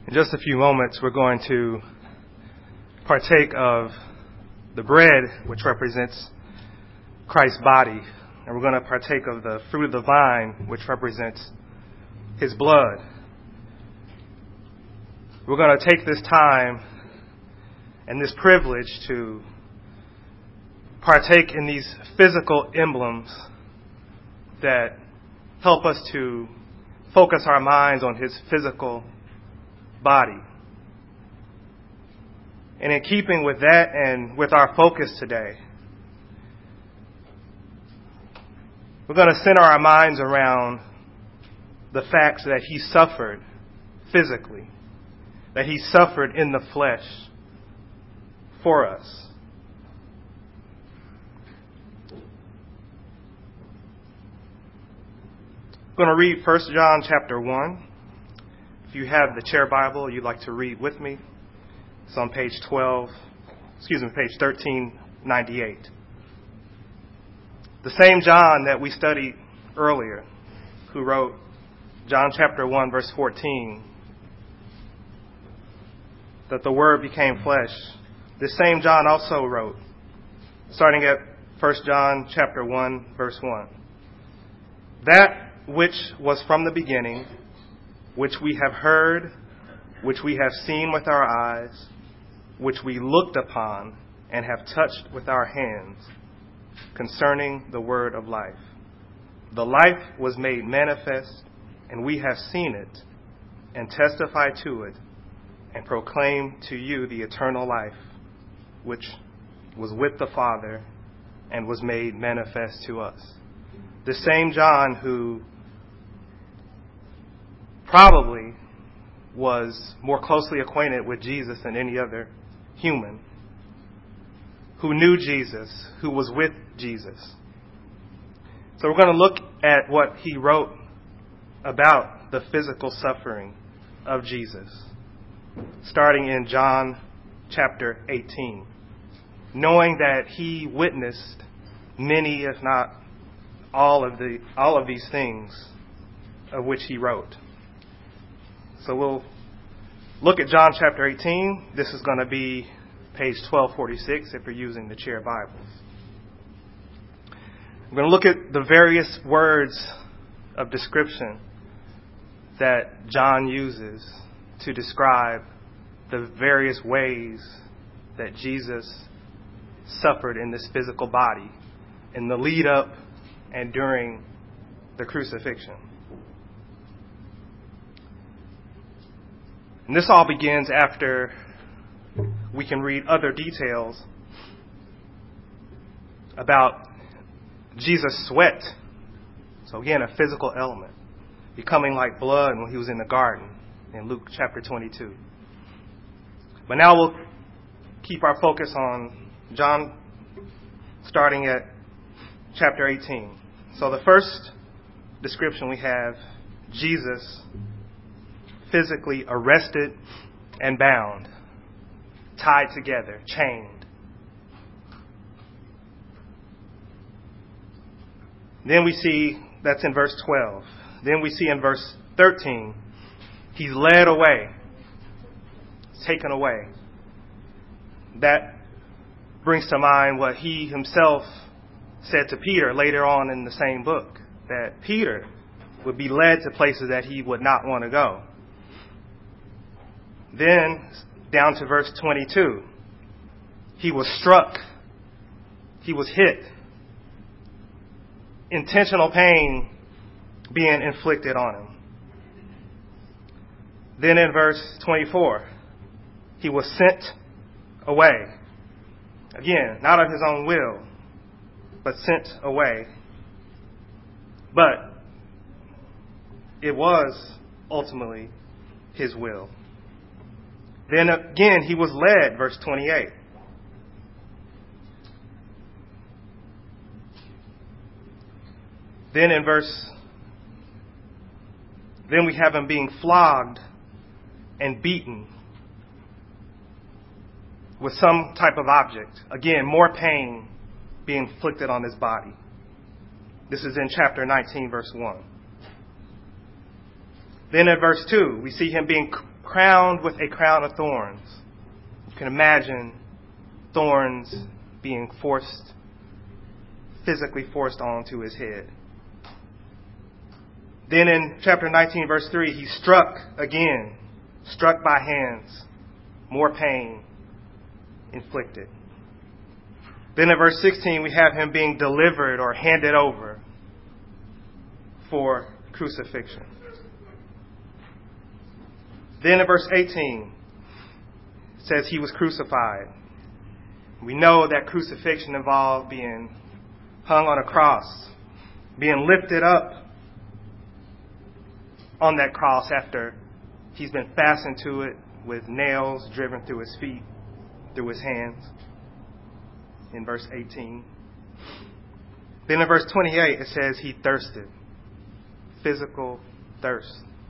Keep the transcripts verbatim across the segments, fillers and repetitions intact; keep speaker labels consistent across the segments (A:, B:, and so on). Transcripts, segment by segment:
A: In just a few moments, we're going to partake of the bread, which represents Christ's body, and we're going to partake of the fruit of the vine, which represents his blood. We're going to take this time and this privilege to partake in these physical emblems that help us to focus our minds on his physical body. And in keeping with that and with our focus today, we're going to center our minds around the facts that he suffered physically, that he suffered in the flesh for us. I'm going to read First John chapter one. If you have the Chair Bible you'd like to read with me, it's on page twelve, excuse me, page thirteen ninety-eight. The same John that we studied earlier, who wrote John chapter one, verse fourteen, that the Word became flesh. This same John also wrote, starting at First John chapter one, verse one, that which was from the beginning, which we have heard, which we have seen with our eyes, which we looked upon and have touched with our hands, concerning the word of life. The life was made manifest, and we have seen it, and testify to it, and proclaim to you the eternal life, which was with the Father, and was made manifest to us. The same John who probably was more closely acquainted with Jesus than any other human, who knew Jesus, who was with Jesus. So we're going to look at what he wrote about the physical suffering of Jesus, starting in John chapter eighteen, knowing that he witnessed many, if not all of the all of these things of which he wrote. So we'll look at John chapter eighteen. This is going to be page twelve forty-six if you're using the Chair Bibles. We're going to look at the various words of description that John uses to describe the various ways that Jesus suffered in this physical body in the lead up and during the crucifixion. And this all begins after we can read other details about Jesus' sweat. So again, a physical element, becoming like blood when he was in the garden in Luke chapter twenty-two. But now we'll keep our focus on John, starting at chapter eighteen. So the first description we have, Jesus physically arrested and bound, tied together, chained. Then we see, that's in verse twelve. Then we see in verse thirteen, he's led away, taken away. That brings to mind what he himself said to Peter later on in the same book, that Peter would be led to places that he would not want to go. Then, down to verse twenty-two, he was struck, he was hit, intentional pain being inflicted on him. Then in verse twenty-four, he was sent away. Again, not of his own will, but sent away. But it was ultimately his will. Then again, he was led, verse twenty-eight. Then in verse, then we have him being flogged and beaten with some type of object. Again, more pain being inflicted on his body. This is in chapter nineteen, verse one. Then in verse two, we see him being crowned with a crown of thorns. You can imagine thorns being forced, physically forced onto his head. Then in chapter nineteen, verse three, he's struck again, struck by hands, more pain inflicted. Then in verse sixteen, we have him being delivered or handed over for crucifixion. Then in verse eighteen, it says he was crucified. We know that crucifixion involved being hung on a cross, being lifted up on that cross after he's been fastened to it with nails driven through his feet, through his hands, in verse eighteen. Then in verse twenty-eight, it says he thirsted. Physical thirst.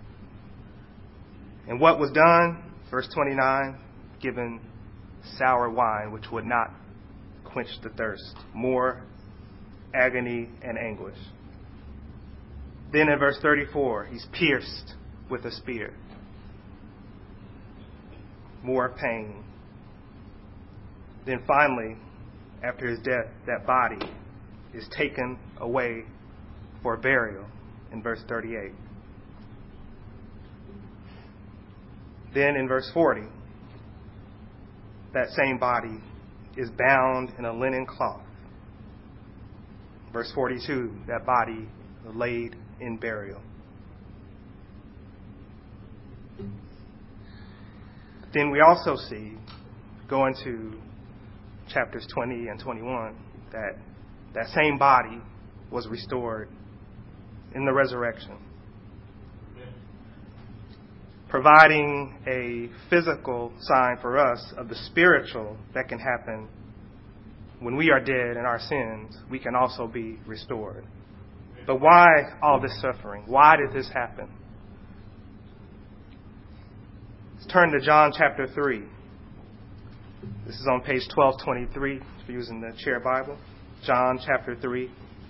A: And what was done? Verse twenty-nine, given sour wine, which would not quench the thirst. More agony and anguish. Then in verse thirty-four, he's pierced with a spear. More pain. Then finally, after his death, that body is taken away for burial in verse thirty-eight. Then in verse forty, that same body is bound in a linen cloth. Verse forty-two, that body laid in burial. Then we also see, going to chapters twenty and twenty-one, that that same body was restored in the resurrection, providing a physical sign for us of the spiritual that can happen when we are dead in our sins. We can also be restored. But why all this suffering? Why did this happen? Let's turn to John chapter three. This is on page twelve twenty-three if you're using the Chair Bible. John chapter three.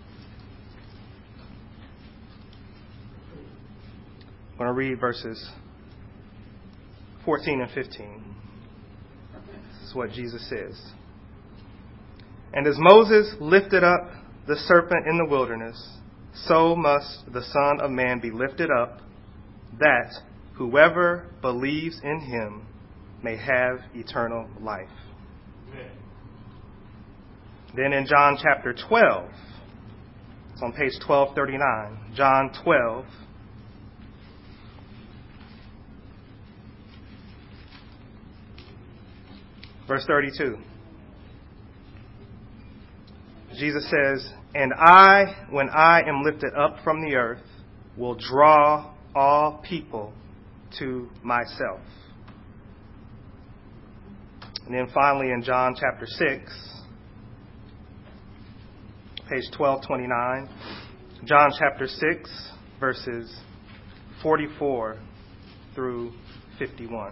A: I'm going to read verses fourteen and fifteen. This is what Jesus says. And as Moses lifted up the serpent in the wilderness, so must the Son of Man be lifted up, that whoever believes in him may have eternal life. Amen. Then in John chapter twelve, it's on page twelve thirty-nine, John twelve, verse thirty-two. Jesus says, and I, when I am lifted up from the earth, will draw all people to myself. And then finally in John chapter six, page twelve twenty-nine, John chapter six, verses forty-four through fifty-one.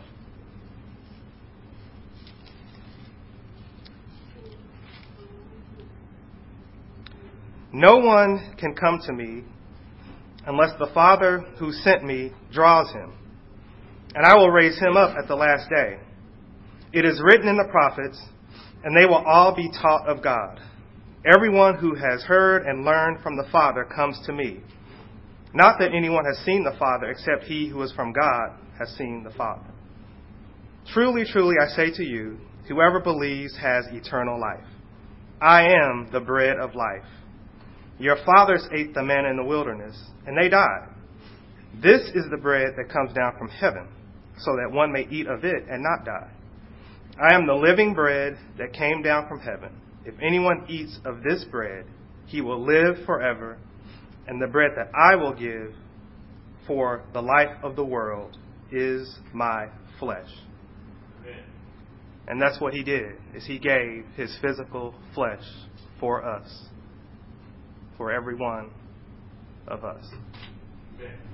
A: No one can come to me unless the Father who sent me draws him, and I will raise him up at the last day. It is written in the prophets, and they will all be taught of God. Everyone who has heard and learned from the Father comes to me. Not that anyone has seen the Father except he who is from God has seen the Father. Truly, truly, I say to you, whoever believes has eternal life. I am the bread of life. Your fathers ate the manna in the wilderness, and they died. This is the bread that comes down from heaven, so that one may eat of it and not die. I am the living bread that came down from heaven. If anyone eats of this bread, he will live forever, and the bread that I will give for the life of the world is my flesh. Amen. And that's what he did, is he gave his physical flesh for us, for every one of us. Amen.